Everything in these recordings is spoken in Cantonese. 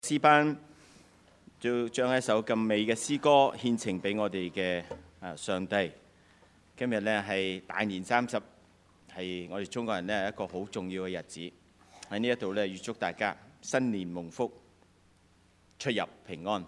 詩班就將一首咁美嘅詩歌獻呈俾我哋嘅上帝。今日呢係大年30，係我哋中國人呢一個好重要嘅日子。喺呢一度呢，預祝大家新年蒙福，出入平安。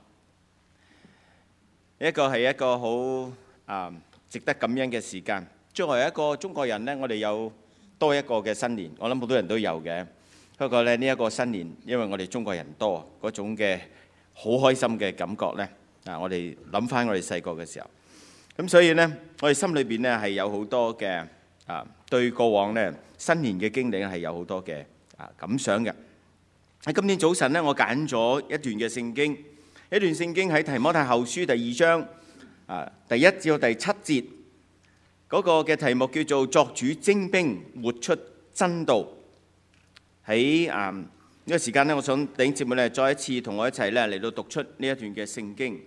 呢一個係一個好值得感恩嘅時間。作為一個中國人呢，我哋有多一個嘅新年，我諗好多人都有嘅。不過咧，呢一個新年，因為我哋中國人多，嗰種嘅好開心嘅感覺呢，我哋諗翻我哋細個嘅時候，咁所以呢，我哋心裏邊呢係有好多嘅對過往呢新年嘅經歷係有好多嘅感想嘅。喺今天早晨呢，我揀咗一段嘅聖經，一段聖經喺提摩太後書第2章第1至到第7節，嗰個嘅題目叫做作主精兵，活出真道。喺呢個時間呢，我想弟兄姊妹呢再一次同我一齊呢嚟到讀出呢一段嘅聖經。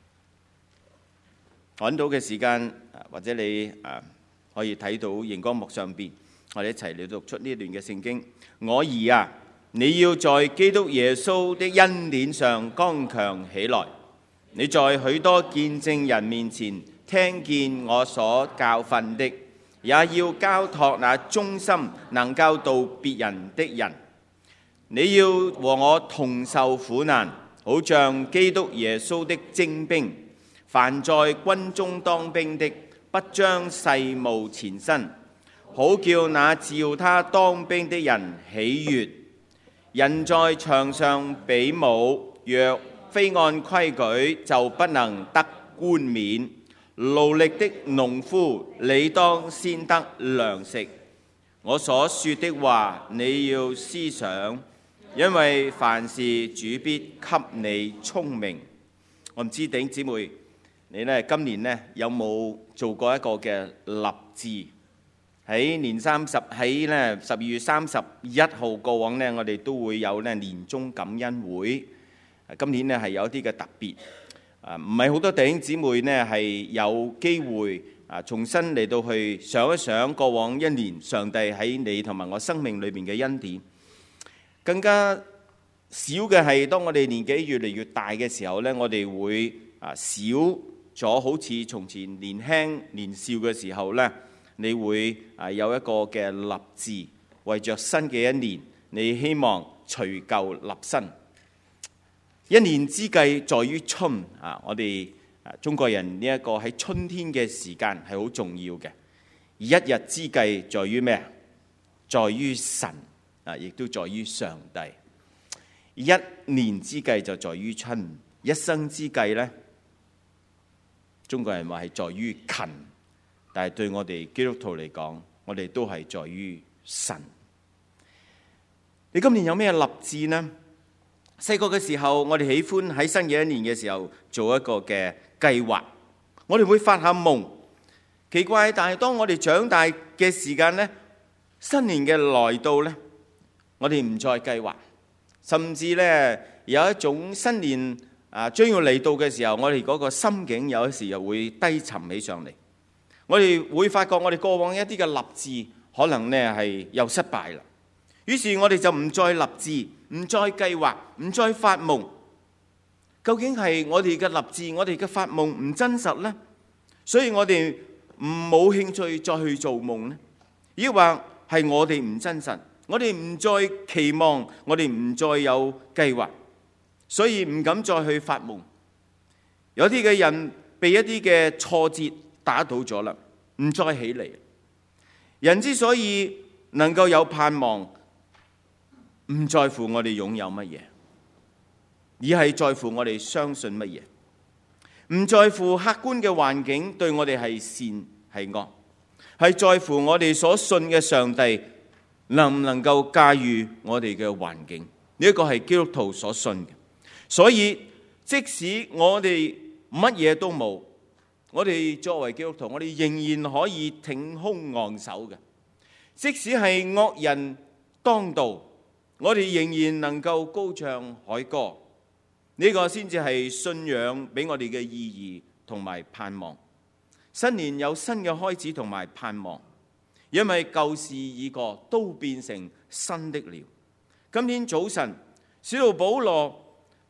揾到嘅時間，或者你可以睇到熒光幕上邊，我哋一齊嚟讀出呢一段嘅聖經。我兒啊，你要在基督耶穌的恩典上剛強起來。你在許多見證人面前聽見我所教訓的，也要交託那忠心能教導別人的人。你要和我同受苦難，好像基督耶穌的精兵。凡在軍中當兵的，不將世務纏身，好叫那召他當兵的人喜悅。人在場上比武，若非按規矩，就不能得冠冕。勞力的農夫，你當先得糧食。我所說的話，你要思想，因為凡事主必給你聰明。我唔知弟兄姊妹，你呢今年呢有冇做過一個嘅立志？喺年30，喺呢12月31號過往呢，我哋都會有呢年終感恩會。今年呢係有一啲嘅特別。唔係好多弟兄姊妹呢係有機會重新嚟到去想一想過往一年上帝喺你同埋我生命裏面嘅恩典。更加少嘅係當我哋年紀越嚟越大嘅時候呢，我哋會少咗好似從前年輕年少嘅時候呢，你會有一個嘅立志，為着新嘅一年，你希望除舊立新。一年之計在於春我哋中國人呢一個喺春天嘅時間係好重要嘅。而一日之計在於咩？在於神亦都在於上帝。一年之計就在於春，一生之計呢，中國人話係在於勤，但係對我哋基督徒嚟講，我哋都係在於神。你今年有咩立志呢？細個嘅時候，我哋喜歡喺新嘅一年嘅時候做一個嘅計劃，我哋會發下夢。奇怪，但係當我哋長大嘅時間呢，新年嘅來到呢，我哋唔再計劃，甚至呢有一種新年將要嚟到嘅時候，我哋嗰個心境有時又會低沉起上嚟。我哋會發覺我哋過往一啲嘅立志可能呢係又失敗啦，於是我哋就唔再立志，唔再計劃，唔再發夢。究竟係我哋嘅立志，我哋嘅發夢唔真實呢？所以我哋冇興趣再去做夢呢？抑或係我哋唔真實，我哋唔再期望，我哋唔再有計劃，所以唔敢再去發夢。有啲嘅人被一啲嘅挫折打倒咗啦，唔再起嚟。人之所以能夠有盼望，唔在乎我哋擁有乜嘢，而係在乎我哋相信乜嘢。唔在乎客觀嘅環境對我哋係善係惡，係在乎我哋所信嘅上帝能唔能夠駕馭我哋嘅環境。呢一個係基督徒所信嘅。所以即使我哋乜嘢都冇，我哋作為基督徒，我哋仍然可以挺胸昂首嘅。即使係惡人當道，我哋仍然能夠高唱凱歌。呢個先至係信仰俾我哋嘅意義同埋盼望。新年有新嘅開始同埋盼望，因為舊事已過，都變成新的了。今天早晨，使徒保羅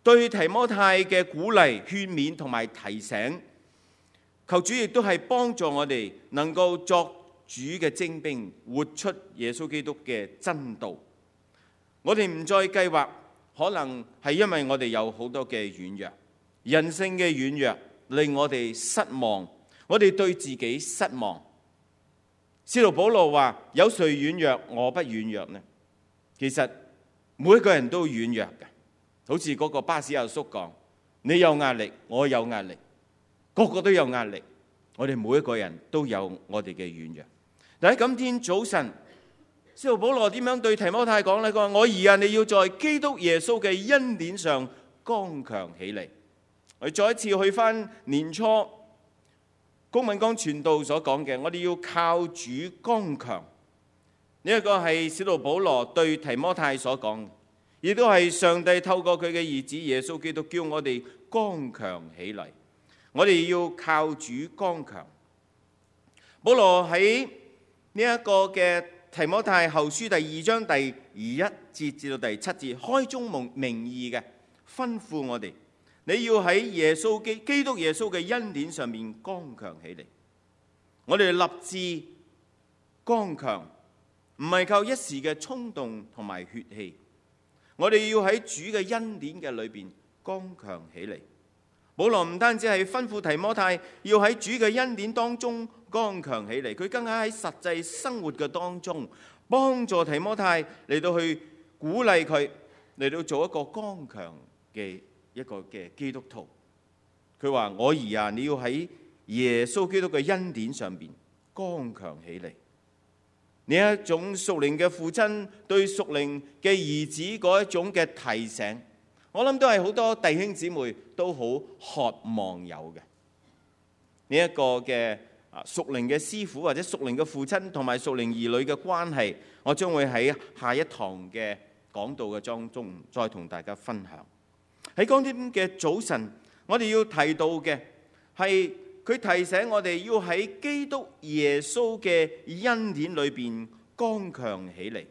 對提摩太嘅鼓勵、勸勉同埋提醒，求主亦都係幫助我哋能夠作主嘅精兵，活出耶穌基督嘅真道。我哋唔再計劃，可能係因為我哋有好多嘅軟弱，人性嘅軟弱令我哋失望，我哋對自己失望。使徒保羅話：有誰軟弱，我不軟弱呢？其實每一個人都軟弱嘅，好似嗰個巴士阿叔講：你有壓力，我有壓力，個個都有壓力。我哋每一個人都有我哋嘅軟弱。但喺今天早晨，使徒保羅點樣對提摩太講呢？佢話：我兒啊，你要在基督耶穌嘅恩典上剛強起嚟。我哋再一次去返年初公民綱傳道所講嘅，我哋要靠主剛強。呢一個係使徒保羅對提摩太所講，亦都係上帝透過佢嘅兒子耶穌基督叫我哋剛強起嚟。我哋要靠主剛強。保羅喺呢一個嘅提摩太後書第2章第1節至到第7節，開宗明義嘅吩咐我哋：你要喺基督耶穌嘅恩典上面剛強起嚟。我哋立志剛強，唔係靠一時嘅衝動同埋血氣，我哋要喺主嘅恩典嘅裏邊剛強起嚟。保羅唔單止係吩咐提摩太要喺主嘅恩典當中剛強起嚟，佢更加喺實際生活嘅當中幫助提摩太嚟到去鼓勵佢嚟到做一個剛強嘅一個嘅基督徒。佢話：我兒啊，你要喺耶穌基督嘅恩典上邊剛強起嚟。呢一種屬靈嘅父親對屬靈嘅兒子嗰一種嘅提醒，我諗都係好多弟兄姊妹都好渴望有嘅。呢一個嘅屬靈嘅師傅或者屬靈嘅父親同埋屬靈兒女嘅關係，我將會喺下一堂嘅講道嘅當中再同大家分享。喺今天嘅早晨，我哋要提到嘅係佢提醒我哋要喺基督耶穌嘅恩典裏邊剛強起嚟。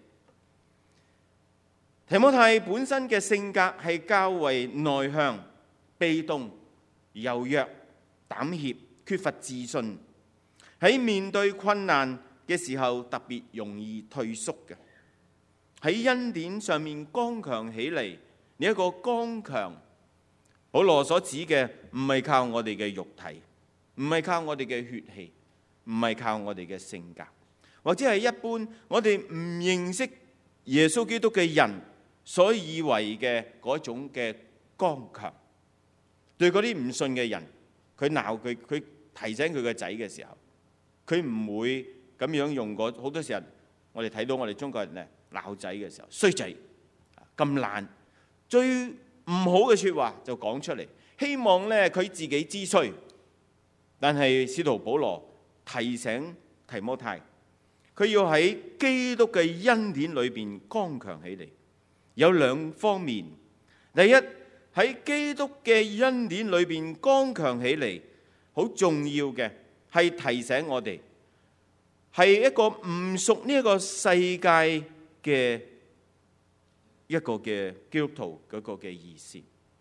提摩太本身嘅性格係較為內向、被動、柔弱、膽怯、缺乏自信，喺面對困難嘅時候特別容易退縮嘅。喺恩典上面剛強起嚟，呢一個剛強，保羅所指嘅唔係靠我哋嘅肉體，唔係靠我哋嘅血氣，唔係靠我哋嘅性格，或者係一般我哋唔認識耶穌基督嘅人所以為嘅嗰種嘅剛強。對嗰啲唔信嘅人，佢鬧佢，佢提醒佢個仔嘅時候，佢唔會咁樣用過。好多時候我哋睇到我哋中國人咧鬧仔嘅時候，衰仔咁爛，最唔好嘅說話就講出嚟，希望咧佢自己知衰。但係使徒保羅提醒提摩太，佢要喺基督嘅恩典裏邊剛強起嚟。有兩方面，第一，喺基督嘅恩典裏邊剛強起嚟，好重要嘅係提醒我哋，係一個唔屬呢一個世界嘅一個嘅基督徒嗰個嘅意思。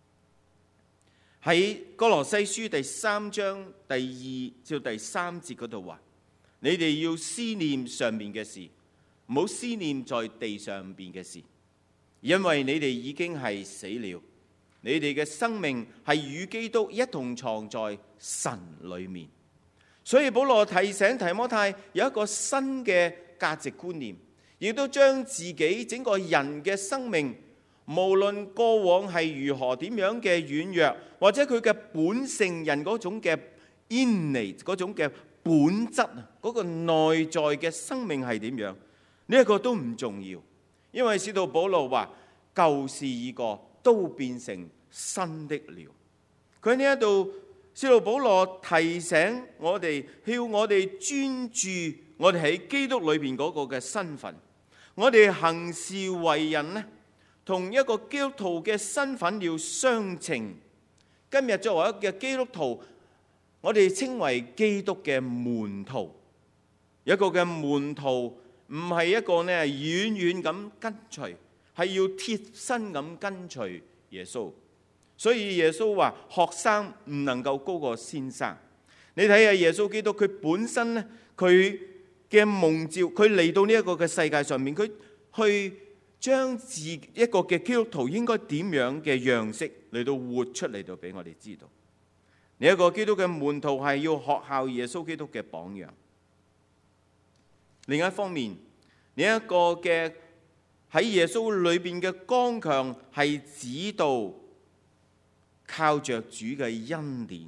喺哥羅西書第3章第2至第3節嗰度話：你哋要思念上面嘅事，唔好思念在地上邊嘅事，因為你哋已經係死了，你哋嘅生命係與基督一同藏在神裏面。所以保羅提醒提摩太有一個新嘅價值觀念，亦都將自己整個人嘅生命，無論過往係如何點樣嘅軟弱，或者佢嘅本性人嗰種嘅 innate 嗰種嘅本質，嗰個內在嘅生命係點樣，呢一個都唔重要。因為使徒保羅話：舊事已過，都變成新的了。佢喺呢一度，使徒保羅提醒我哋，要我哋專注我哋喺基督裏邊嗰個嘅身份。我哋行事為人呢，同一個基督徒嘅身份要相稱。今日作為一個基督徒，我哋稱為基督嘅門徒。一個嘅門徒唔係一個呢遠遠咁跟隨，係要貼身咁跟隨耶穌。 所以耶穌話學生唔能夠高過先生。你睇下耶穌基督，佢本身呢，佢嘅蒙召，佢嚟到呢一個嘅世界上面，佢去將一個嘅基督徒應該點樣嘅樣式嚟到活出嚟到俾我哋知道。呢一個基督嘅門徒係要學效耶穌基督嘅榜樣。另一方面，呢一個嘅喺耶穌裏邊嘅剛強係指到靠着主嘅恩典。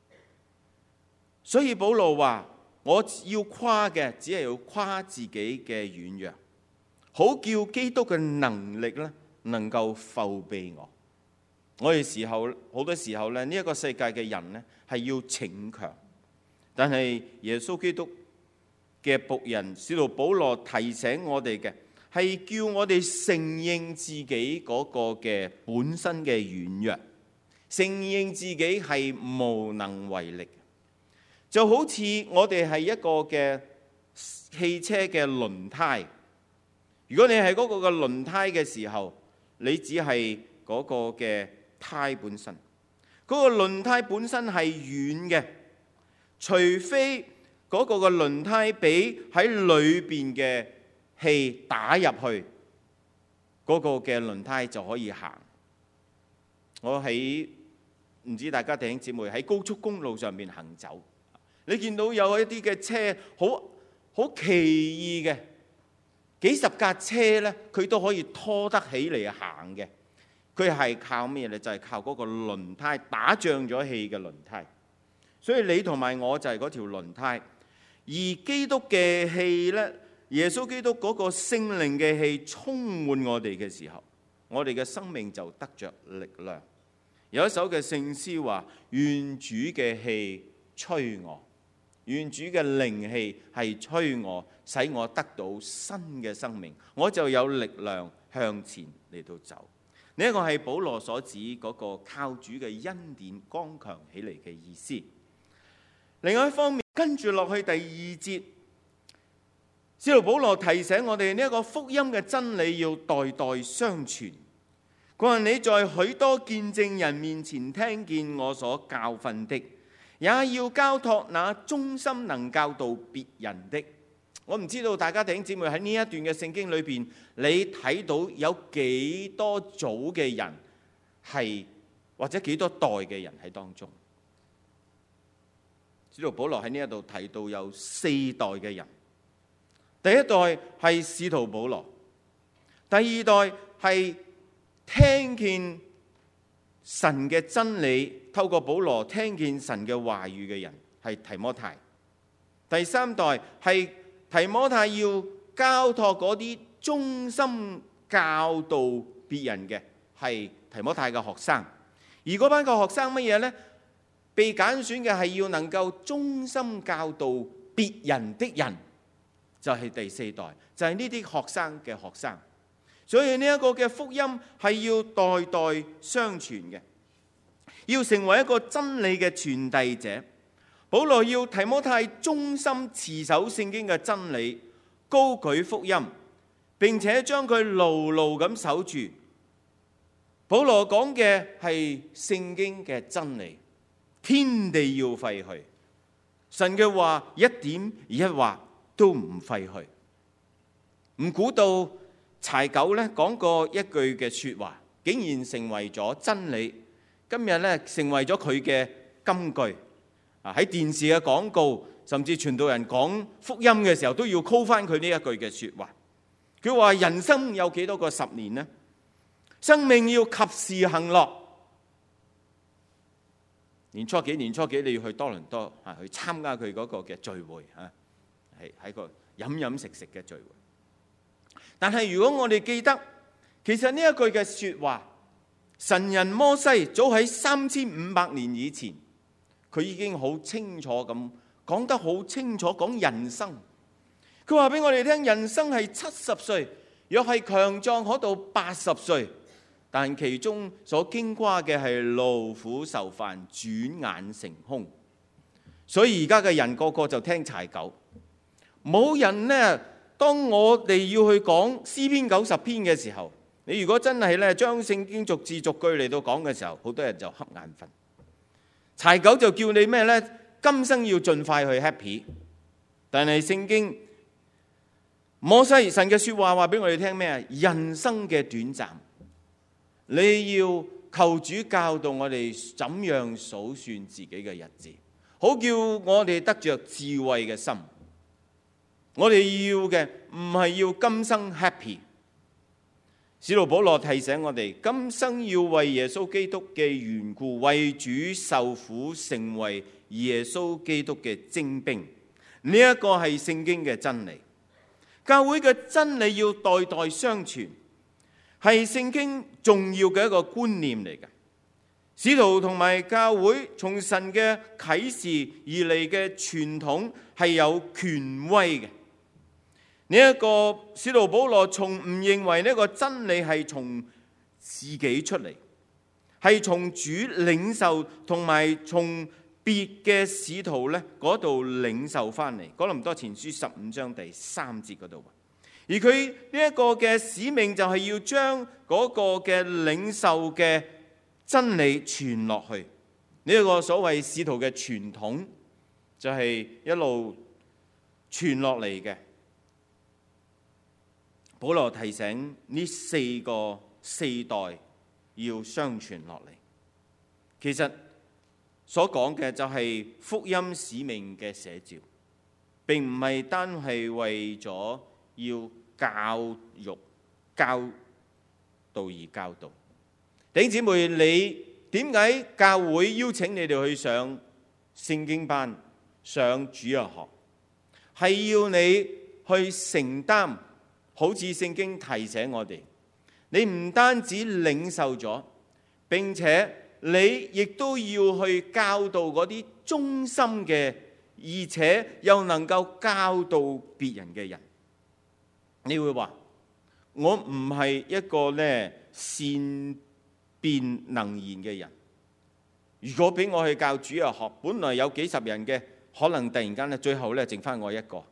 所以保羅話：我要誇嘅只係要誇自己嘅軟弱，好叫基督嘅能力咧能夠覆庇我。我哋好多時候咧，呢一個世界嘅人咧係要逞強，但係耶穌基督嘅僕人使徒保羅提醒我哋嘅係叫我哋承認自己嗰個嘅本身嘅軟弱，承認自己係無能為力。就好似我哋係一個嘅汽車嘅輪胎，如果你係嗰個嘅輪胎嘅時候，你只係嗰個嘅胎本身，嗰個輪胎本身係軟嘅，除非嗰個嘅輪胎俾喺裏邊嘅氣打入去，嗰個嘅輪胎就可以行。我唔知大家弟兄姊妹喺高速公路上面行走，你見到有一啲嘅車好奇異嘅，幾十架車呢，佢都可以拖得起嚟行嘅。佢係靠咩呢？就係靠嗰個輪胎，打脹咗氣嘅輪胎。所以你同埋我就係嗰條輪胎。而基督嘅氣呢，耶穌基督嗰個聖靈嘅氣充滿我哋嘅時候，我哋嘅生命就得着力量。有一首嘅聖詩話：願主嘅氣吹我，願主嘅靈氣係吹我，使我得到新嘅生命，我就有力量向前嚟到走。呢一個係保羅所指嗰個靠主嘅恩典剛強起嚟嘅意思。另外一方面，跟住落去第二節，使徒保羅提醒我哋呢一個福音嘅真理要代代相傳。佢話：你在許多見證人面前聽見我所教訓的，也要交託那忠心能教導別人的。我唔知道大家弟兄姊妹喺呢一段嘅聖經裏邊，你睇到有幾多組嘅人係，或者幾多代嘅人喺當中。使徒保羅喺呢一度提到有4代嘅人。第一代係使徒保羅，第二代係聽見神嘅真理，透過保羅聽見神嘅話語嘅人係提摩太。第三代係提摩太要交託嗰啲忠心教導別人嘅，係提摩太嘅學生。而嗰班嘅學生乜嘢呢？被揀選嘅係要能夠忠心教導別人的人，就係第4代，就係呢啲學生嘅學生。所以呢一個嘅福音係要代代相傳嘅，要成為一個真理嘅傳遞者。保羅要提摩太忠心持守聖經嘅真理，高舉福音，並且將佢牢牢咁守住。保羅講嘅係聖經嘅真理，天地要廢去，神嘅話一點一畫都唔廢去。唔估到柴九咧講過一句嘅說話，竟然成為咗真理。今日咧成為咗佢嘅金句。喺電視嘅廣告，甚至傳道人講福音嘅時候，都要 call 翻佢呢一句嘅說話。佢話：人生有幾多個10年呢？生命要及時行樂。年初幾你要去多倫多去參加佢嗰個嘅聚會嚇，喺個飲食嘅聚會。但係如果我哋記得，其實呢一句嘅說話，神人摩西早喺3500年以前，佢已經好清楚咁講得好清楚，講人生。佢話俾我哋聽，人生係70歲，若係強壯可到80歲，但其中所經過嘅係勞苦受煩，轉眼成空。所以而家嘅人個個就聽柴九，冇人呢。當我哋要去講詩篇90篇嘅時候， 你如果真係咧將聖經逐字逐句嚟到講嘅時候，好多人就瞌眼瞓。柴九就叫你咩呢？今生要盡快去 happy。但係聖經摩西神嘅說話話俾我哋聽咩啊？人生嘅短暫，你要求主教導我哋怎樣數算自己嘅日子，好叫我哋得着智慧嘅心。我哋要嘅唔係要今生 happy。使徒保羅提醒我哋，今生要為耶穌基督嘅緣故，為主受苦，成為耶穌基督嘅精兵。呢一個係聖經嘅真理。教會嘅真理要代代相傳，係聖經重要嘅一個觀念嚟嘅。使徒同埋教會從神嘅啟示而嚟嘅傳統係有權威嘅。呢一個使徒保羅從唔認為呢個真理係從自己出嚟，係從主領受同埋從別嘅使徒咧嗰度領受翻嚟。哥林多前書15章第3節嗰度，而佢呢一個嘅使命就係要將嗰個嘅領受嘅真理傳落去。呢一個所謂使徒嘅傳統就係一路傳落嚟嘅。保羅提醒呢4個世代要相傳落嚟，其實所講嘅就係福音使命嘅寫照，並唔係單係為咗要教育教導而教導。弟兄姊妹，你點解教會邀請你哋去上聖經班、上主日學？係要你去承擔。好似聖經提醒我哋，你唔單止領受咗，並且你亦都要去教導嗰啲忠心嘅，而且又能夠教導別人嘅人。你會話我唔係一個咧善辯能言嘅人，如果俾我去教主日學，本來有幾十人嘅，可能突然間咧最後咧剩翻我一個。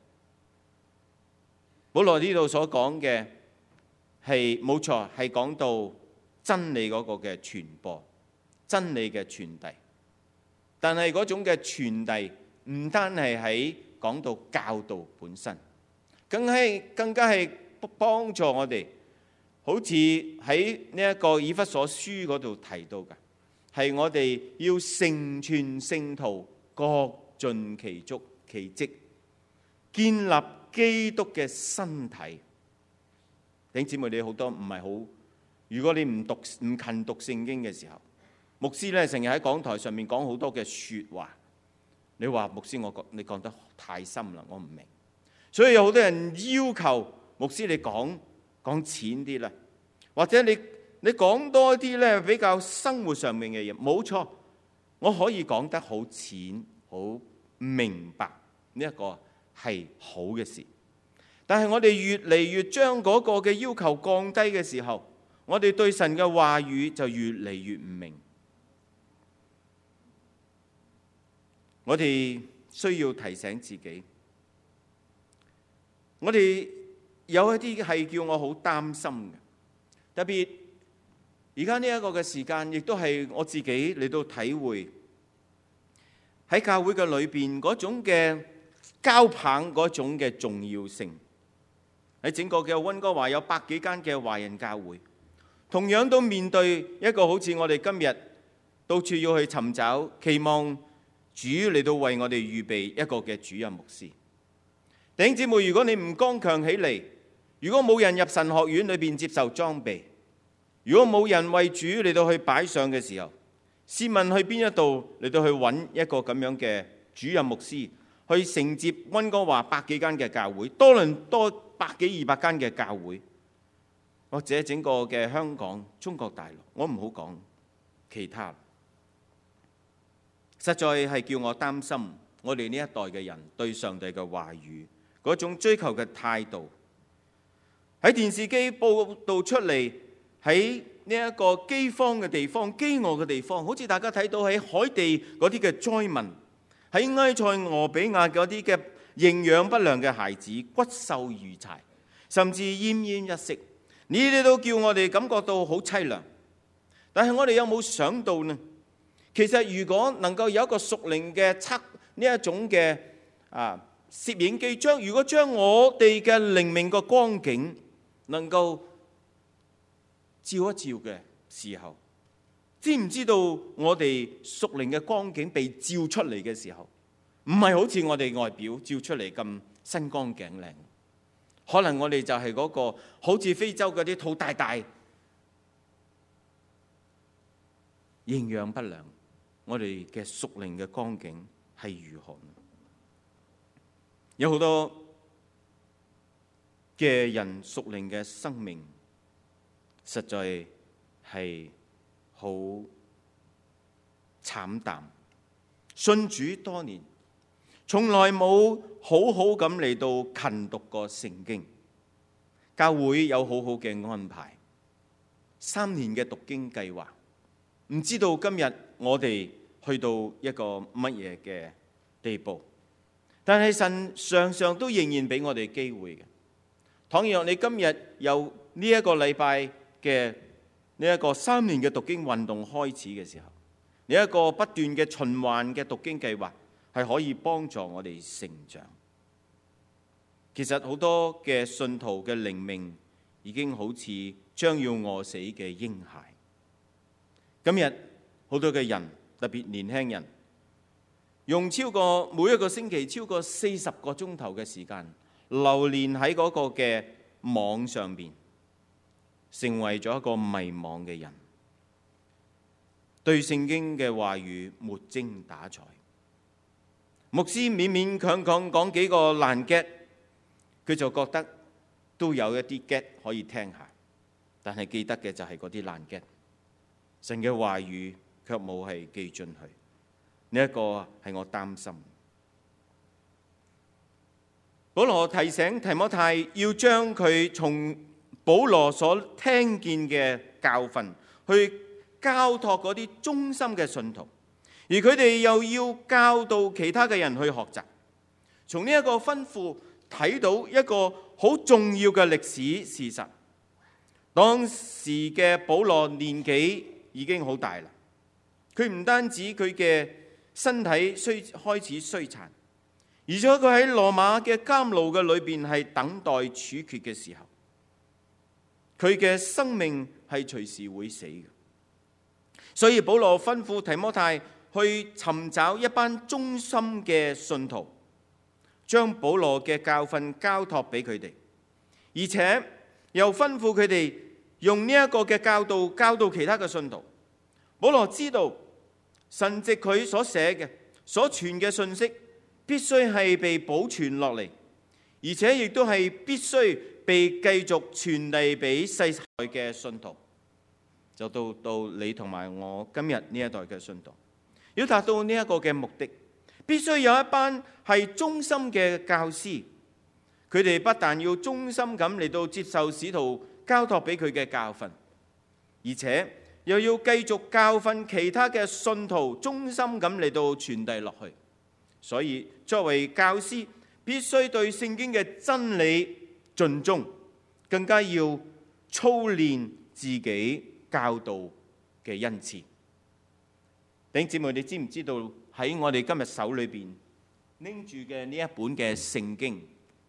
保羅呢度所講嘅係冇錯，係講到真理嗰個嘅傳播，真理嘅傳遞。但係嗰種嘅傳遞唔單係喺講到教導本身，更加係幫助我哋，好似喺呢一個以弗所書嗰度提到嘅，係我哋要成全聖徒，各盡其足其職，建立基督嘅身體。弟兄姊妹，你好多唔係好，如果你唔勤讀聖經嘅時候，牧師咧成日喺講台上面講好多嘅說話，你話牧師你講得太深啦，我唔明。所以有好多人要求牧師你講淺啲啦，或者你講多啲咧比較生活上面嘅嘢。冇錯，我可以講得好淺好明白，呢一個係好嘅事。但係我哋越嚟越將嗰個嘅要求降低嘅時候，我哋對神嘅話語就越嚟越唔明。我哋需要提醒自己，我哋有一啲係叫我好擔心嘅，特別而家呢一個嘅時間，亦都係我自己嚟到體會喺教會嘅裏邊嗰種嘅交棒嗰種嘅重要性。喺整個嘅溫哥華有100幾間嘅華人教會，同樣都面對一個好似我哋今日到處要去尋找，期望主嚟到為我哋預備一個嘅主任牧師。弟兄姊妹，如果你唔剛強起嚟，如果冇人入神學院裏邊接受裝備，如果冇人為主嚟到去擺上嘅時候，試問去邊一度嚟到去揾一個咁樣嘅主任牧師去承接溫哥華100幾間嘅教會，多倫多100幾200間嘅教會，或者整個嘅香港、中國大陸，我唔好講其他，實在係叫我擔心我哋呢一代嘅人對上帝嘅話語嗰種追求嘅態度。喺電視機報道出嚟，喺呢一個饑荒嘅地方、饑餓嘅地方，好似大家睇到喺海地嗰啲嘅災民，喺埃塞俄比亞嗰啲嘅營養不良嘅孩子，骨瘦如柴，甚至奄奄一息。 呢啲都叫我哋感覺到好淒涼。但係我哋有冇想到呢？其實如果能夠有一個屬靈嘅呢一種嘅攝影機，如果將我哋嘅靈命個光景能夠照一照嘅時候，知唔知道我哋屬靈嘅光景被照出嚟嘅時候，唔係好似我哋外表照出嚟咁身光頸靚，可能我哋就係嗰個好似非洲嗰啲肚大大、營養不良，我哋嘅屬靈嘅光景係如何？有好多嘅人屬靈嘅生命實在係好慘淡，信主多年，從來冇好好咁嚟到勤讀過聖經。教會有好好嘅安排，3年嘅讀經計劃，唔知道今日我哋去到一個乜嘢嘅地步。但係神常常都仍然俾我哋機會嘅。倘若你今日由呢一個禮拜嘅呢一個3年嘅讀經運動開始嘅時候，呢一個不斷嘅循環嘅讀經計劃係可以幫助我哋成長。其實好多嘅信徒嘅靈命已經好似將要餓死嘅嬰孩。今日好多嘅人，特別年輕人，用每一個星期超過40個鐘頭嘅時間流連喺嗰個嘅網上邊，成為咗一個迷惘嘅人，對聖經嘅話語沒精打采。牧師勉勉強強講幾個爛 get， 佢就覺得都有一啲 get 可以聽下，但係記得嘅就係嗰啲爛 get， 神嘅話語卻冇係記進去。呢一個係我擔心。保羅提醒提摩太要將佢從保羅所聽見嘅教訓去交託嗰啲忠心嘅信徒，而佢哋又要教導其他嘅人去學習。從呢一個吩咐睇到一個好重要嘅歷史事實。當時嘅保羅年紀已經好大啦，佢唔單止佢嘅身體開始衰殘，而且佢喺羅馬嘅監牢嘅裏邊係等待處決嘅時候，佢嘅生命係隨時會死嘅。所以保羅吩咐提摩太去尋找一班忠心嘅信徒，將保羅嘅教訓交託俾佢哋，而且又吩咐佢哋用呢一個嘅教導教導其他嘅信徒。保羅知道神藉佢所寫嘅、所傳嘅信息，必須係被保存落嚟，而且亦都係必須被繼續傳遞俾世代嘅信徒。就到你同埋我今日呢一代嘅信徒，要達到呢一個嘅目的，必須有一班係忠心嘅教師。佢哋不但要忠心咁嚟到接受使徒交託俾佢嘅教訓，而且又要繼續教訓其他嘅信徒，忠心咁嚟到傳遞落去。所以作為教師，必須對聖經嘅真理盡忠，更加要操練自己教導嘅恩賜。弟兄姊妹，你知唔知道喺我哋今日手裏邊拎住嘅呢一本嘅聖經，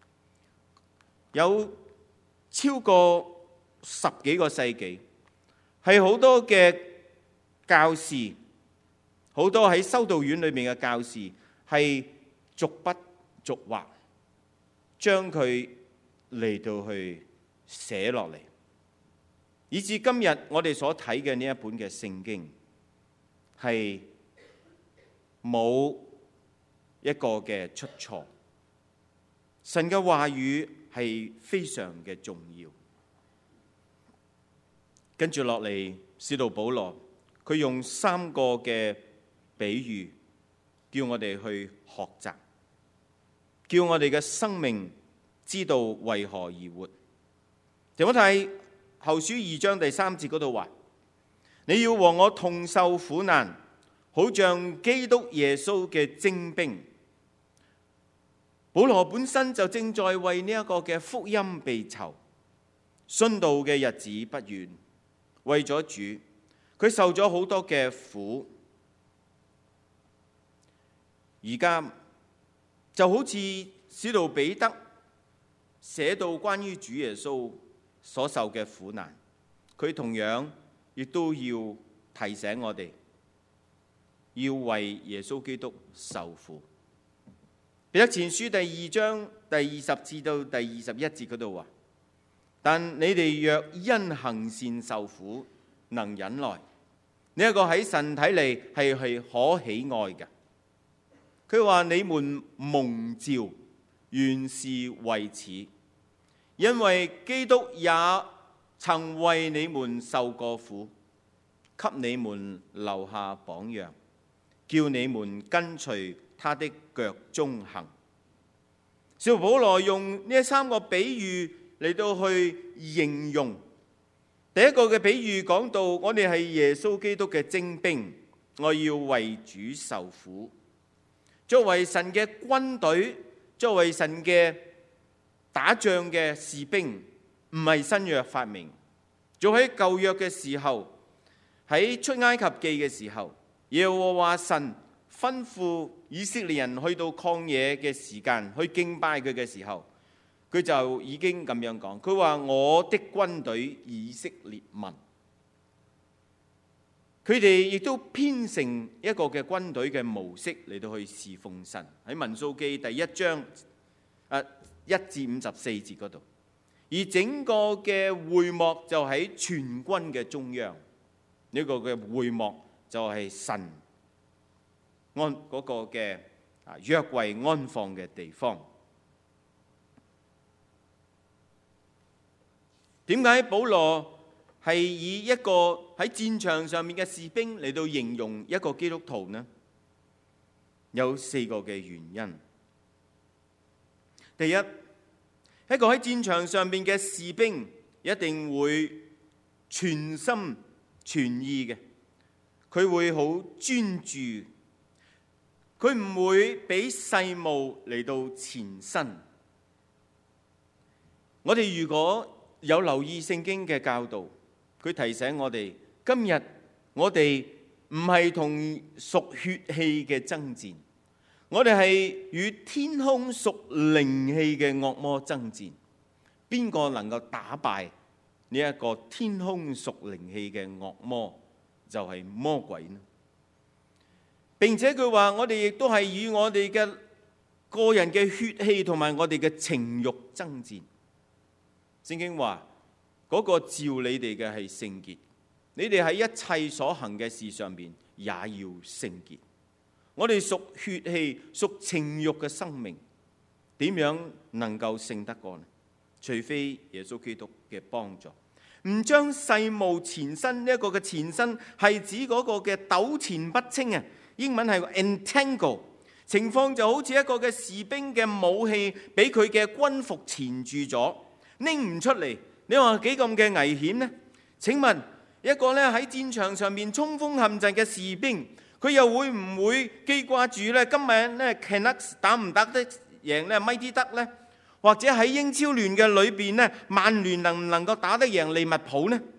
有超過10幾個世紀，係好多嘅教士，好多喺修道院裏面嘅教士，係逐筆逐畫將佢嚟到去寫落嚟，以至今日我哋所睇嘅呢一本嘅聖經係冇一個嘅出錯。神嘅話語係非常嘅重要。跟住落嚟，使徒保羅佢用3個嘅比喻，叫我哋去學習，叫我哋嘅生命知道為何而活。提摩太後書2章第3節嗰度話：你要和我同受苦難，好像基督耶穌嘅精兵。保羅本身就正在為呢一個嘅福音被囚， 殉道嘅日子不遠，為咗主，佢受咗好多嘅苦。而家就好似使徒彼得寫到關於主耶穌所受嘅苦難，佢同樣亦都要提醒我哋，要為耶穌基督受苦。彼得前書第2章第20至到第21節嗰度話：但你哋若因行善受苦，能忍耐，呢一個喺神睇嚟係可喜愛嘅。佢話你們蒙召原是為此，因為基督也曾為你們受過苦，給你們留下榜樣，叫你們跟隨他的腳蹤行。使徒保羅用呢3個比喻嚟到去形容。第一個嘅比喻講到我哋係耶穌基督嘅精兵，我要為主受苦。作為神嘅軍隊，作為神嘅打仗嘅士兵，唔係新約發明。早喺舊約嘅時候，喺出埃及記嘅時候，耶和華神吩咐以色列人去到曠野嘅時間去敬拜佢嘅時候，佢就已經咁樣講。佢話我的軍隊以色列民，佢哋亦都編成一個嘅軍隊嘅模式嚟到去侍奉神。喺民數記第1章1至54節嗰度，而整個嘅會幕就喺全軍嘅中央。呢個嘅會幕就係神安嗰個嘅約櫃安放嘅地方。點解保羅係以一個喺戰場上面嘅士兵嚟到形容一個基督徒呢？有4個嘅原因。第一，一個喺戰場上面嘅士兵一定會全心全意嘅，佢會好專注，佢唔會俾世務嚟到纏身。我哋如果有留意聖經嘅教導，佢提醒我哋，今日我哋唔係同屬血氣嘅爭戰，我哋係與天空屬靈氣嘅惡魔爭戰。邊個能夠打敗呢一個天空屬靈氣嘅惡魔，就係魔鬼呢？並且佢話我哋亦都係與我哋嘅個人嘅血氣同埋我哋嘅情慾爭戰。聖經話嗰個召你哋嘅係聖潔，你哋喺一切所行嘅事上邊也要聖潔。我哋屬血氣屬情慾嘅生命，點樣能夠勝得過呢？除非耶穌基督嘅幫助。唔將世務纏身，呢一個嘅纏身係指嗰個嘅糾纏不清啊，英文係 entangle。情況就好似一個嘅士兵嘅武器俾佢嘅軍服纏住咗，拎唔出嚟。你話幾咁嘅危險呢？請問一個咧喺戰場上面衝鋒陷陣嘅士兵，佢又會唔會記掛住咧今日咧 Canucks 打唔打得贏咧米迪德咧？或者喺英超聯嘅裏邊咧，曼聯能唔能夠打得贏利物浦呢？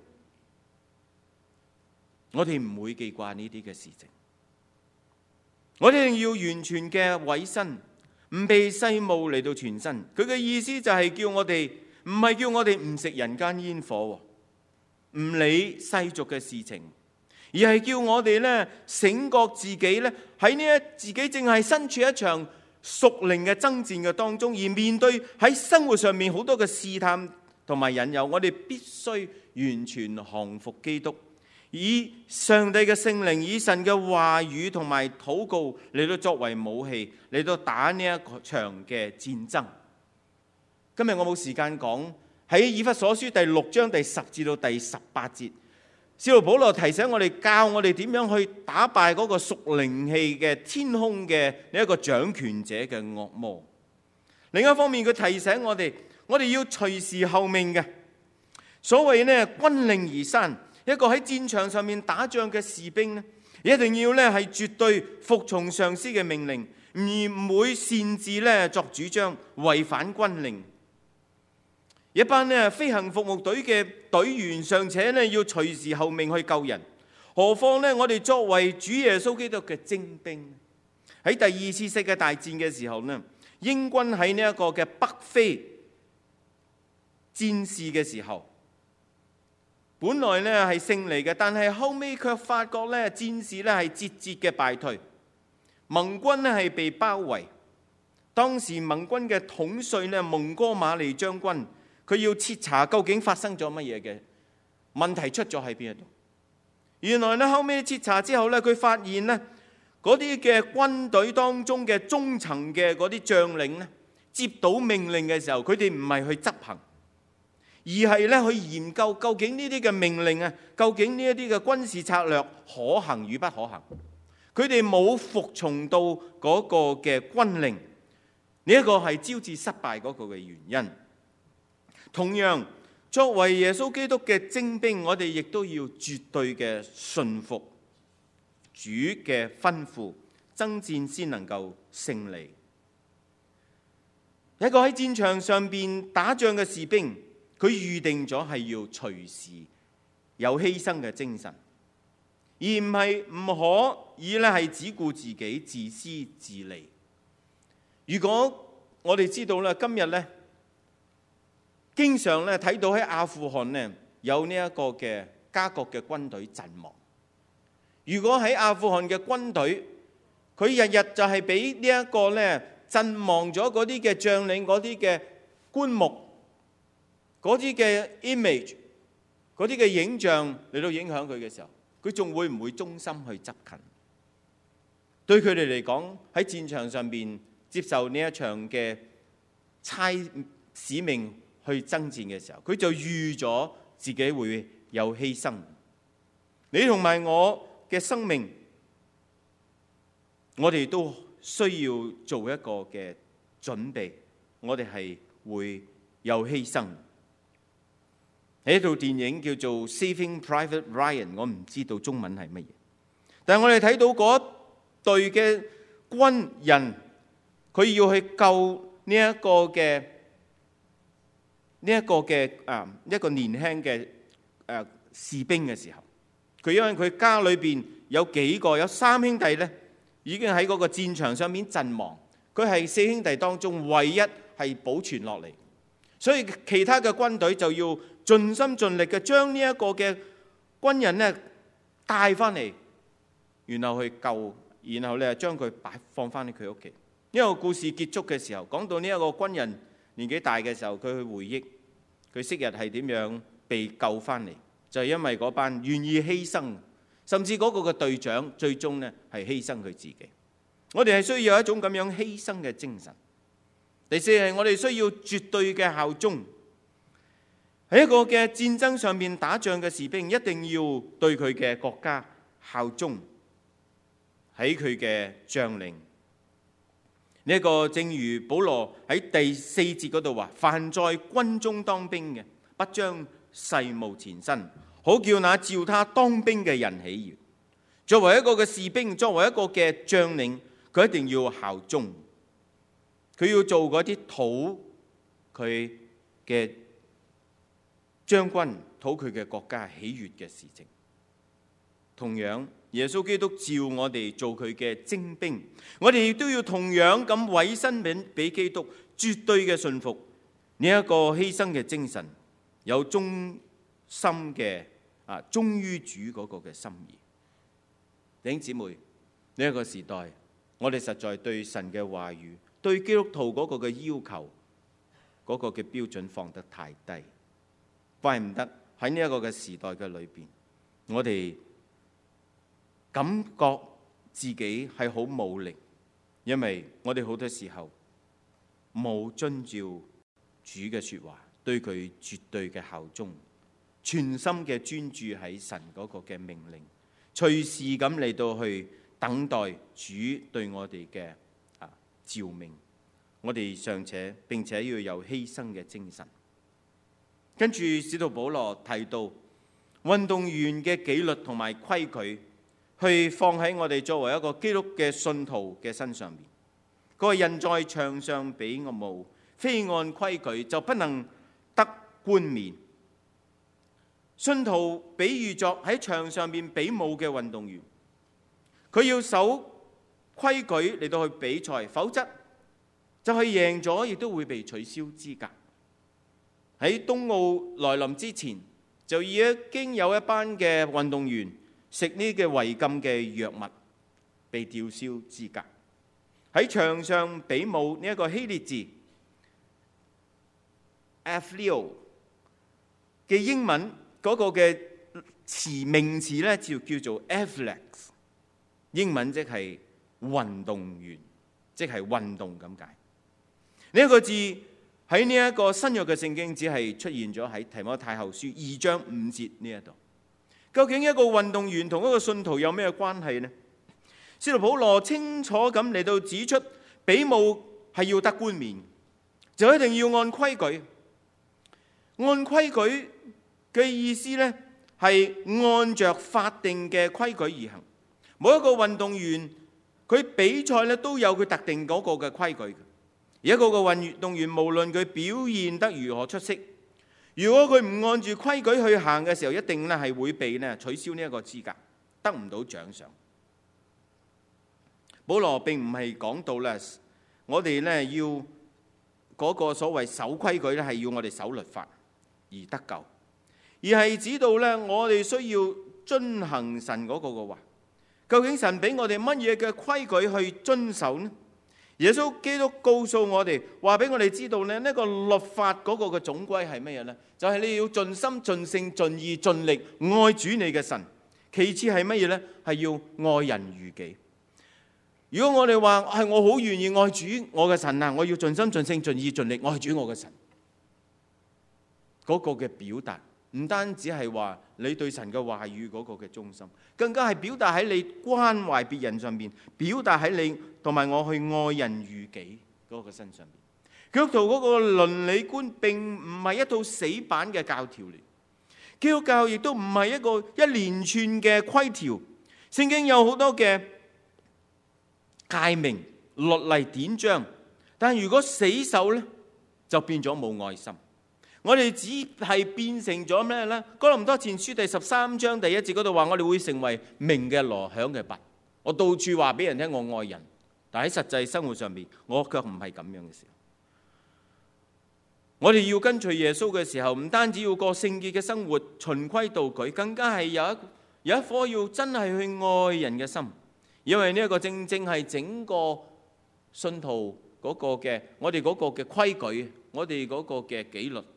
我哋唔會記掛呢啲嘅事情。我哋一定要完全嘅委身，唔被世務嚟到纏身。佢嘅意思就係叫我哋，唔係叫我哋唔食人間煙火，唔理世俗嘅事情，而係叫我哋咧醒覺自己咧喺呢自己正係身處一場屬靈嘅爭戰嘅當中，而面對喺生活上面好多嘅試探同埋引誘，我哋必須完全降服基督，以上帝嘅聖靈，以神嘅話語同埋禱告嚟到作為武器，嚟到打呢一場嘅戰爭。今日我冇時間講，喺以弗所書第6章第10至到第18節，使徒保羅提醒我哋，教我哋點樣去打敗嗰個屬靈氣嘅天空嘅呢一個掌權者嘅惡魔。另一方面，佢提醒我哋要隨時候命嘅。所謂呢軍令而生，一個喺戰場上面打仗嘅士兵呢，一定要呢係絕對服從上司嘅命令，而唔會擅自呢作主張，違反軍令。 一班飛行服務隊嘅隊員尚且要隨時候命去救人，何況我哋作為主耶穌基督嘅精兵，喺第二次世界大戰嘅時候英軍喺呢一個嘅北非戰事嘅時候，本來係勝利嘅，但係後尾卻發覺戰事係節節嘅敗退，盟軍係被包圍。當時盟軍嘅統帥蒙哥馬利將軍，佢要徹查究竟發生咗乜嘢嘅問題，出咗喺邊度。原來後尾徹查之後佢發現嗰啲嘅軍隊當中嘅中層嘅嗰啲將領接到命令嘅時候，佢哋唔係去執行，而係去研究究竟呢啲嘅命令究竟呢一啲嘅軍事策略可行與不可行。佢哋冇服從到嗰個嘅軍令，呢一個係招致失敗嗰個嘅原因。同樣，作為耶穌基督嘅精兵，我哋亦都要絕對嘅順服主嘅吩咐，爭戰先能夠勝利。一個喺戰場上邊打仗嘅士兵，佢預定咗係要隨時有犧牲嘅精神，而唔係唔可以係只顧自己自私自利。如果我哋知道今日經常睇到喺阿富汗有呢一個嘅加國嘅軍隊陣亡。如果喺阿富汗嘅軍隊，佢日日就係俾呢一個陣亡咗嗰啲嘅將領、嗰啲嘅棺木、嗰啲嘅 image、嗰啲嘅影像嚟到影響佢嘅時候，佢仲會唔會忠心去執勤？對佢哋嚟講，喺戰場上邊接受呢一場嘅差使命去爭戰嘅時候，佢就預咗自己會有犧牲。你同埋我嘅生命，我哋都需要做一個嘅準備，我哋係會有犧牲。喺一套電影叫做《Saving Private Ryan》，我唔知道中文係乜嘢，但係我哋睇到嗰隊嘅軍人，佢要去救呢一個嘅一個年輕嘅士兵嘅時候，佢因為佢家裏邊有三兄弟已經喺嗰個戰場上面陣亡，佢係四兄弟當中唯一係保存落嚟，所以其他嘅軍隊就要盡心盡力嘅將呢一個嘅軍人帶翻嚟，然後去救，然後將佢放翻喺佢屋企。呢個故事結束嘅時候，講到呢一個軍人年紀大嘅時候，佢去回憶佢昔日係點樣被救翻嚟，就係因為嗰班願意犧牲，甚至嗰個嘅隊長最終係犧牲佢自己。我哋係需要一種咁樣犧牲嘅精神。第四係我哋需要絕對嘅效忠。喺一個嘅戰爭上面打仗嘅士兵，一定要對佢嘅國家效忠，喺佢嘅將領。呢一個正如保羅喺第4節嗰度話：凡在軍中當兵嘅，不將世務纏身，好叫那召他當兵嘅人喜悅。作為一個嘅士兵，作為一個嘅將領，佢一定要效忠，佢要做嗰啲討佢嘅將軍、討佢嘅國家喜悅嘅事情。同樣，耶穌基督召我哋做佢嘅精兵，我哋亦都要同樣咁委身俾基督，絕對嘅信服呢一個犧牲嘅精神，有忠心嘅忠於主嗰個嘅心意。弟兄姊妹，呢一個時代，我哋實在對神嘅話語、對基督徒嗰個嘅要求、嗰個嘅標準放得太低，怪唔得喺呢一個嘅時代嘅裏邊，我哋感覺自己係好無力，因為我哋好多時候冇遵照主嘅說話，對佢絕對嘅效忠，全心嘅專注喺神嗰個嘅命令，隨時咁嚟到去等待主對我哋嘅召命。我哋尚且並且要有犧牲嘅精神。跟住使徒保羅提到運動員嘅紀律同埋規矩，去放喺我哋作為一個基督嘅信徒嘅身上面。佢話：人在場上比武，非按規矩就不能得冠冕。信徒比喻作喺場上面比武嘅運動員，佢要守規矩嚟到去比賽，否則就係贏咗亦都會被取消資格。喺冬奧來臨之前，就已經有一班嘅運動員食呢嘅違禁嘅藥物，被吊銷資格。喺場上比武呢一個希臘字 athleo 嘅英文嗰個嘅名詞咧，就叫做 athletics， 英文即係運動員，即係運動咁解。呢一個字喺呢一個新約嘅聖經只係出現咗喺提摩太後書2章5節呢一度。究竟一個運動員同一個信徒有咩關係呢？使徒保羅清楚咁嚟到指出，比武係要得冠冕，就一定要按規矩。按規矩嘅意思呢，係按着法定嘅規矩而行。每一個運動員佢比賽咧都有佢特定嗰個嘅規矩。而一個運動員無論佢表現得如何出色，如果佢唔按住規矩去行嘅時候，一定咧係會被取消呢一個資格，得唔到獎賞。保羅並唔係講到咧，我哋咧要嗰個所謂守規矩咧，係要我哋守律法而得救，而係指到咧我哋需要遵行神嗰個嘅話。究竟神俾我哋乜嘢嘅規矩去遵守呢？耶穌基督告訴我哋，話俾我哋知道咧，呢個律法嗰個嘅總歸係乜嘢呢？就係你要盡心盡性盡意盡力愛主你嘅神。其次係乜嘢呢？係要愛人如己。如果我哋話係我好願意愛主我嘅神啊，我要盡心盡性盡意盡力愛主我嘅神，嗰個嘅表達唔單止係話你對神嘅話語嗰個嘅忠心，更加係表達喺你關懷別人上面，表達喺你同埋我去愛人如己嗰個身上面。基督徒嗰個倫理觀並唔係一套死板嘅教條嚟，基督教亦都唔係一連串嘅規條。聖經有好多嘅誡命、律例、典章，但如果死守呢，就變咗冇愛心。我哋只係變成咗咩呢？哥林多前書第13章第1節嗰度話，我哋會成為鳴嘅鑼響嘅鈸。我到處話俾人聽我愛人，但喺實際生活上面，我卻唔係咁樣嘅時候。我哋要跟隨耶穌嘅時候，唔單止要過聖潔嘅生活、循規蹈矩，更加係有一顆要真係去愛人嘅心。因為呢一個正正係整個信徒嗰個嘅我哋嗰個嘅規矩，我哋嗰個嘅紀律。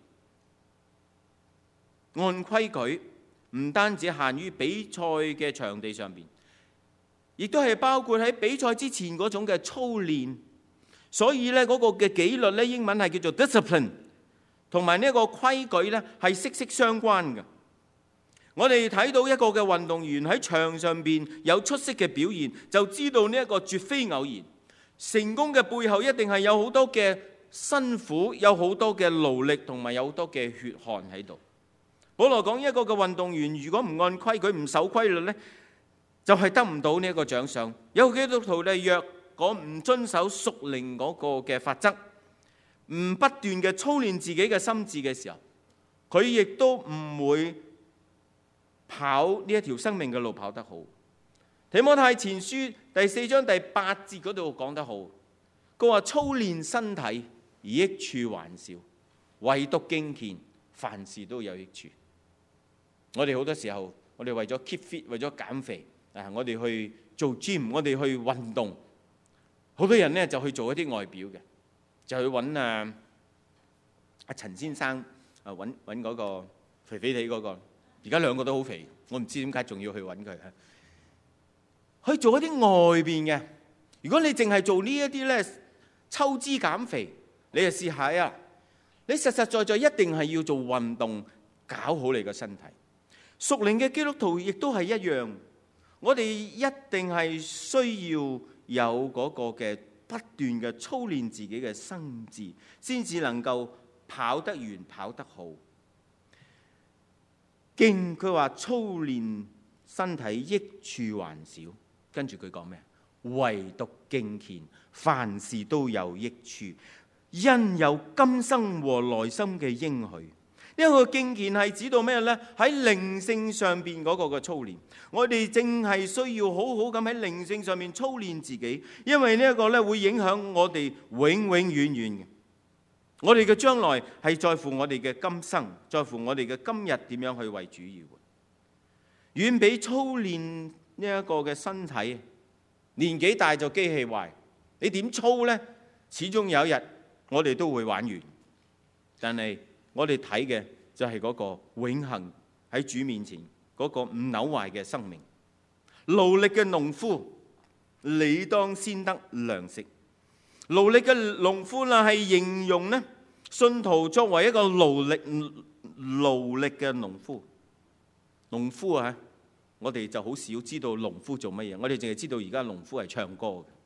按規矩唔單止限於比賽嘅場地上面，亦都係包括喺比賽之前嗰種嘅操練。所以咧嗰個嘅紀律咧，英文係叫做 discipline， 同埋呢一個規矩咧係息息相關嘅。我哋睇到一個嘅運動員喺場上邊有出色嘅表現，就知道呢一個絕非偶然。成功嘅背後一定係有好多嘅辛苦，有好多嘅勞力，同埋有好多嘅血汗喺度。保羅講一個嘅運動員如果唔按規矩、唔守規律呢，就係得唔到呢一個獎賞。有基督徒咧，若果唔遵守屬靈嗰個嘅法則，唔不斷嘅操練自己嘅心智嘅時候，佢亦都唔會跑呢一條生命嘅路跑得好。提摩太前書第4章第8節嗰度講得好，佢話操練身體益處還少，唯獨敬虔凡事都有益處。我哋好多時候，我哋為咗 keep fit， 為咗減肥，我哋去做 gym， 我哋去運動。好多人呢就去做一啲外表嘅，就去揾阿陳先生揾嗰個肥肥哋嗰個。而家兩個都好肥，我唔知點解仲要去揾佢。去做一啲外邊嘅。如果你淨係做呢一啲呢，抽脂減肥，你就試下啊！你實實在在一定係要做運動，搞好你個身體。屬靈嘅基督徒亦都係一樣，我哋一定係需要有嗰個嘅不斷嘅操練自己嘅心智，先至能夠跑得完、跑得好。經佢話操練身體益處還少，跟住佢講咩？唯獨敬虔，凡事都有益處，因有今生和來生嘅應許。 呢個敬虔係指到咩呢？喺靈性上邊嗰個嘅操練，我哋正係需要好好咁喺靈性上面操練自己，因為呢一個咧會影響我哋永永遠遠嘅。我哋嘅將來係在乎我哋嘅今生，在乎我哋嘅今日點樣去為主而活，遠比操練呢一個嘅身體。年紀大就機器壞，你點操呢？始終有一日我哋都會玩完。但係我哋睇嘅就係嗰個永恆喺主面前嗰個唔朽壞嘅生命。勞力嘅農夫，理當先得糧食。勞力嘅農夫啦，係形容呢信徒作為一個勞力嘅農夫。農夫啊，我哋就好少知道農夫做乜嘢，我哋淨係知道而家農夫係唱歌嘅。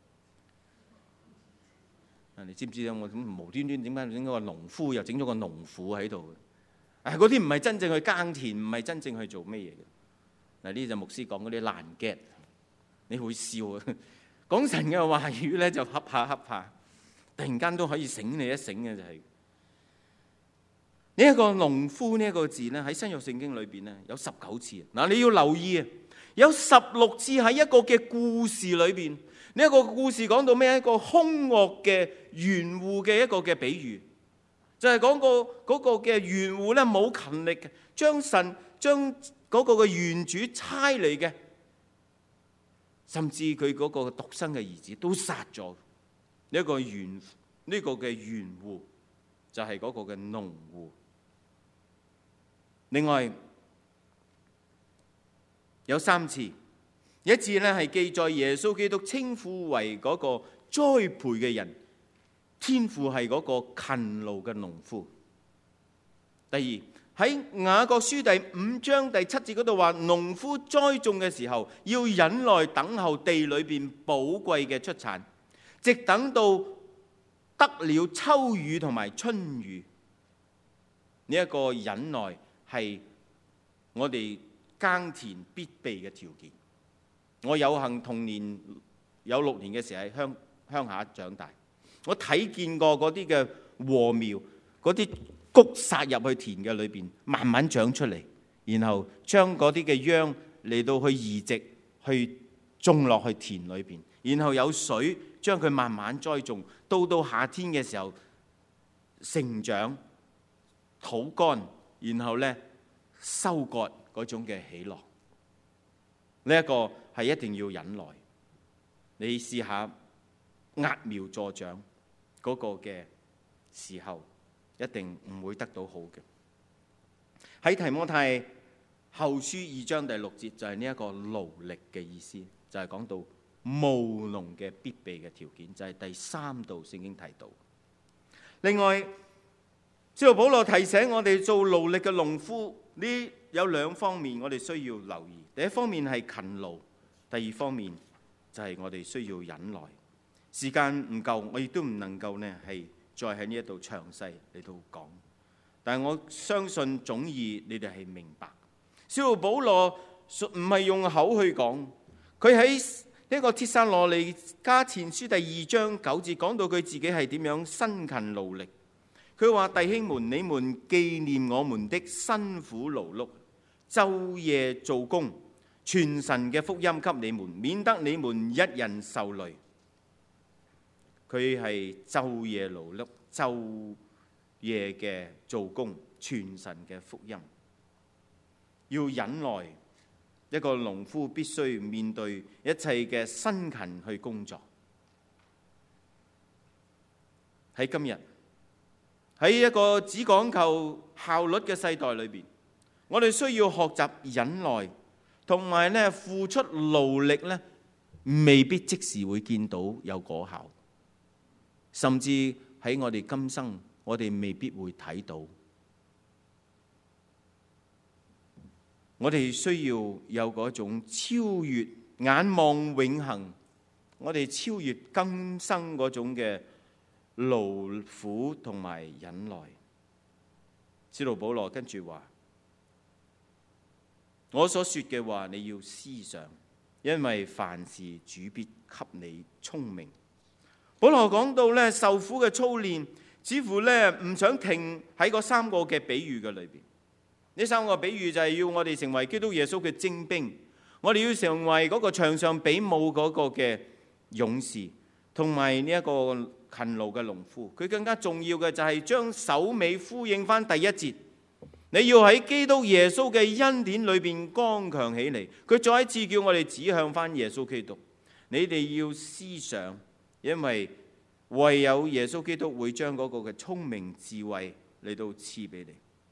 你知唔知啊？我無端端點解整個農夫又整咗個農婦喺度？嗰啲唔係真正去耕田，唔係真正去做乜嘢嘅。嗱，呢就牧師講嗰啲爛 get，你會笑啊！講神嘅話語咧就恰下，突然間都可以醒你一醒嘅就係呢一個農夫呢一個字咧喺新約聖經裏邊咧有19次。嗱，你要留意啊，有16次喺一個嘅故事裏邊。呢一個故事講到咩？一個兇惡嘅園戶嘅一個嘅比喻，就係講嗰個嘅園戶咧冇勤力嘅，將嗰個嘅園主差嚟嘅，甚至佢嗰個獨生嘅兒子都殺咗。呢個嘅園戶就係嗰個嘅農戶。另外有3次。一次咧係記載耶穌基督稱呼為嗰個栽培嘅人，天父係嗰個勤勞嘅農夫。第二，喺雅各書第5章第7節嗰度話，農夫栽種嘅時候要忍耐等候地裏邊寶貴嘅出產，直等到得了秋雨同埋春雨。呢一個忍耐係我哋耕田必備嘅條件。我有幸童年有6年嘅時候喺鄉下長大，我睇見過嗰啲嘅禾苗，嗰啲穀撒入去田嘅裏邊，慢慢長出嚟，然後將嗰啲嘅秧嚟到去移植，去種落去田裏邊，然後有水將佢慢慢栽種，到夏天嘅時候成長、土乾，然後咧收割嗰種嘅喜樂。呢一個係一定要忍耐。你試下揠苗助長嗰個嘅時候，一定唔會得到好嘅。喺提摩太後書2章第6節就係呢一個勞力嘅意思，就係講到務農嘅必備嘅條件，就係第3度聖經提到。另外，使徒保羅提醒我哋做勞力嘅農夫，呢有2方面我哋需要留意。第一方面係勤勞，第2方面就係我哋需要忍耐。時間唔夠，我亦都唔能夠係再喺呢一度詳細嚟到講。但係我相信總義你哋係明白。使徒保羅唔係用口去講，佢喺呢個帖撒羅尼迦前書第2章9節講到佢自己係點樣辛勤勞力。佢話：弟兄們，你們紀念我們的辛苦勞碌，晝夜做工，傳神嘅福音給你們，免得你們一人受累。佢係晝夜勞碌，晝夜嘅做工，傳神嘅福音。要忍耐，一個農夫必須面對一切嘅辛勤去工作。喺今日，喺一個只講求效率嘅世代裏邊，我哋需要學習忍耐，同埋咧付出勞力咧，未必即時會見到有果效，甚至喺我哋今生，我哋未必會睇到。我哋需要有嗰種超越眼望永恆，我哋超越今生嗰種嘅勞苦同埋忍耐。使徒保羅跟住話：我所說嘅話你要思想，因為凡事主必給你聰明。保羅講到咧受苦嘅操練， 似乎咧唔想停喺嗰三個嘅比喻嘅裏邊。呢三個比喻就係要我哋成為基督耶穌嘅精兵，我哋要成為嗰個場上比武嗰個嘅勇士，同埋呢一個勤勞嘅農夫。佢更加重要嘅就係將首尾呼應翻第一節。你要喺基督耶穌嘅恩典裏邊剛強起嚟。佢再一次叫我哋指向翻耶穌基督。你哋要思想，因為唯有耶穌基督會將嗰個嘅聰明智慧嚟到賜俾你。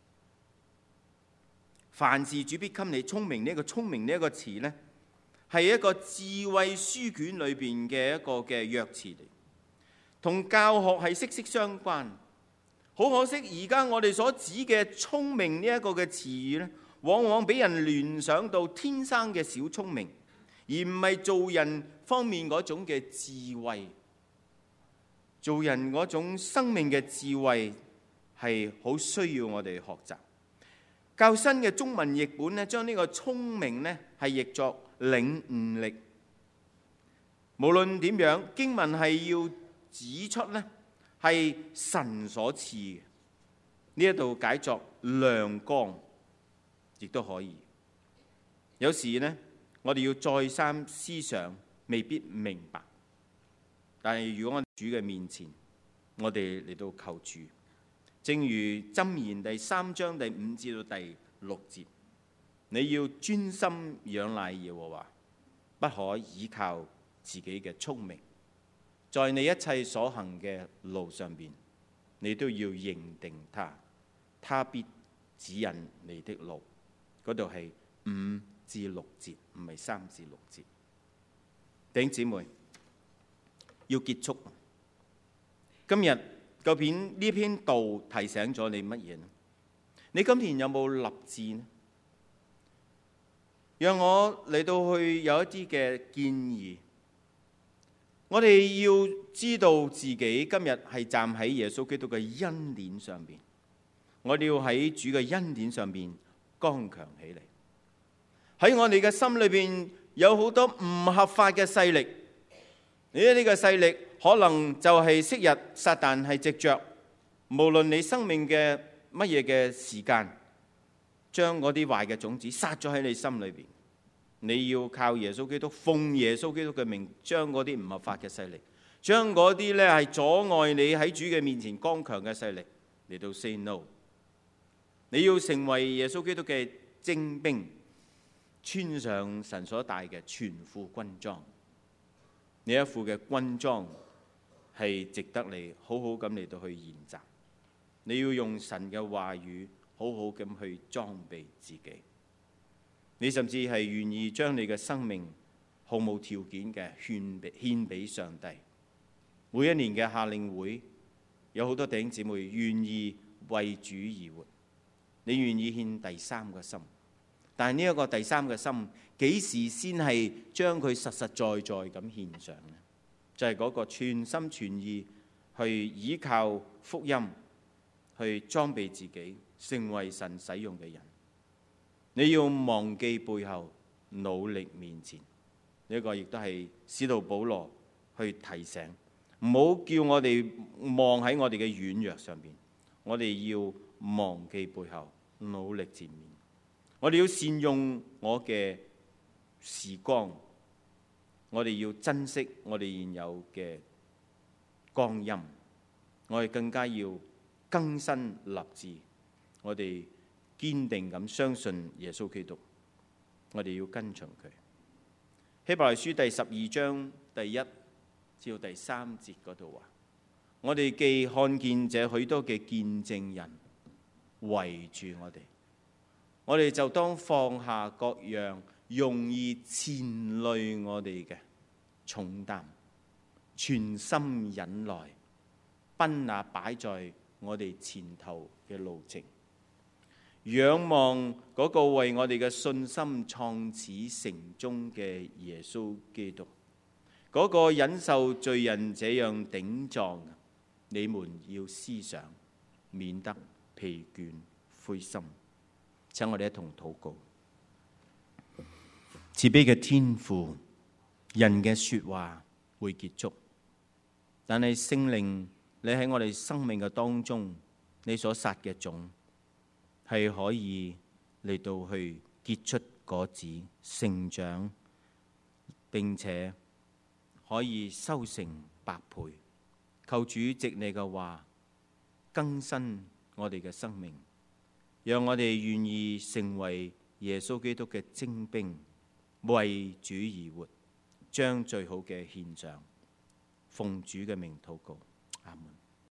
凡事主必給你聰明。呢個聰明呢一個詞呢，係一個智慧書卷裏邊嘅一個嘅約詞嚟，同教學係息息相關。好可惜，而家我哋所指嘅聰明呢一個嘅詞語呢，往往俾人聯想到天生嘅小聰明，而唔係做人方面嗰種嘅智慧。做人嗰種生命嘅智慧係好需要我哋學習。較新嘅中文譯本呢，將呢個聰明呢係譯作領悟力。無論點樣，經文係要指出呢，係神所賜嘅。呢一度解作亮光，亦都可以。有時呢，我哋要再三思想，未必明白。但係如果我哋主嘅面前，我哋嚟到求主，正如箴言第3章第5至到第6節，你要專心仰賴耶和華，不可倚靠自己嘅聰明。在你一切所行嘅路上邊，你都要認定他，他必指引你的路。嗰度係5至6節，唔係3至6節。弟兄姊妹，要結束。今日究竟呢篇道提醒咗你乜嘢呢？你今天有冇立志呢？讓我嚟到去有一啲嘅建議。我哋要知道自己今日係站喺耶穌基督嘅恩典上邊，我哋要喺主嘅恩典上邊剛強起嚟。喺我哋嘅心裏邊有好多唔合法嘅勢力，呢個勢力可能就係昔日撒旦係藉着無論你生命嘅乜嘢嘅時間，將嗰啲壞嘅種子撒咗喺你心裏邊。你要靠耶穌基督，奉耶穌基督嘅名，將嗰啲唔合法嘅勢力，將嗰啲咧係阻礙你喺主嘅面前剛強嘅勢力嚟到 say no。你要成為耶穌基督嘅精兵，穿上神所帶嘅全副軍裝。呢一副嘅軍裝係值得你好好咁嚟到去研習。你要用神嘅話語好好咁去裝備自己。你甚至係願意將你嘅生命毫無條件嘅獻俾上帝。每一年嘅夏令會，有好多弟兄姊妹願意為主而活。你願意獻第三個心，但係呢一個第三個心幾時先係將佢實實在在咁獻上呢？就係嗰個全心全意去依靠福音，去裝備自己，成為神使用嘅人。你要忘記背後，努力面前。呢個亦都係使徒保羅去提醒，唔好叫我哋望喺我哋嘅軟弱上邊，我哋要忘記背後，努力前面。我哋要善用我嘅時光，我哋要珍惜我哋現有嘅光陰，我哋更加要更新立志，我哋堅定咁相信耶穌基督，我哋要跟隨佢。希伯來書第12章第1至到第3節嗰度話：我哋既看見這許多嘅見證人圍住我哋就當放下各樣容易纏累我哋嘅重擔，全心忍耐，奔那擺在我哋前頭嘅路程。仰望嗰個為我哋嘅信心創始成終嘅耶穌基督，嗰個忍受罪人這樣頂撞，你們要思想，免得疲倦灰心。請我哋一同禱告。慈悲嘅天父，人嘅說話會結束，但係聖靈你喺我哋生命嘅當中，你所撒嘅種係可以嚟到去結出果子、成長，並且可以收成百倍。求主藉你嘅話更新我哋嘅生命，讓我哋願意成為耶穌基督嘅精兵，為主而活，將最好嘅獻上。奉主嘅名禱告，阿門。